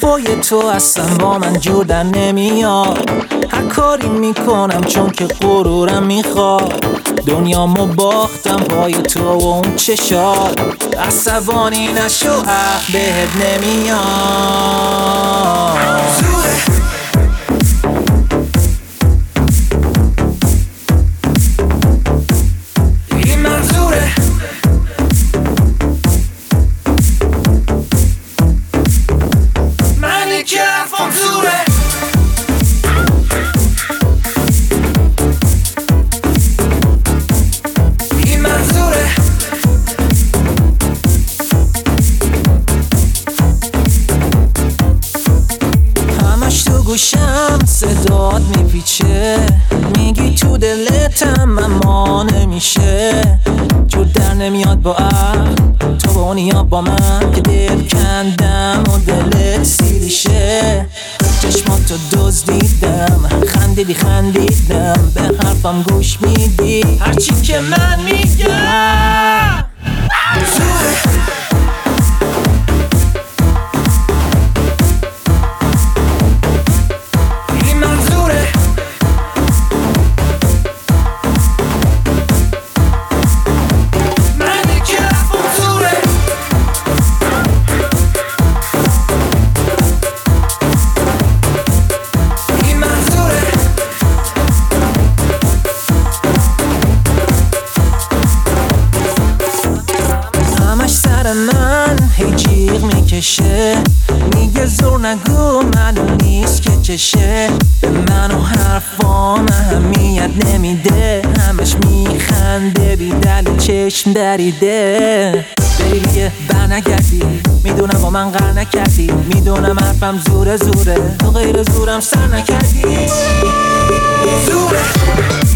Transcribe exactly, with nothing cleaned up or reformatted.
حرفای تو اصلا با من جور در نمیاد. هر کاری میکنم چون که غرورم میخواد. دنیامو باختم پای تو و اون چشات. عصبانی نشو اه بهت نمیاد. گوشم صدات میپیچه، میگی تو دلتم اما نمیشه. جور در نمیاد با عقل تو با اونیا با من که دل کندم و دلت سیریشه. چشماتو دزدیدم، خندیدی خندیدم، به حرفم گوش میدی هرچی که من میگم. من هی جیغ میکشه، میگه زور نگو معلوم نیست که چشه. به من و حرفام اهمیت نمیده، همش میخنده بی دلیل چشم دریده. بیبیه بر نگردی، میدونم با من قر نکردی، میدونم حرفم زوره زوره، تو غیر زورم سر نکردی. زوره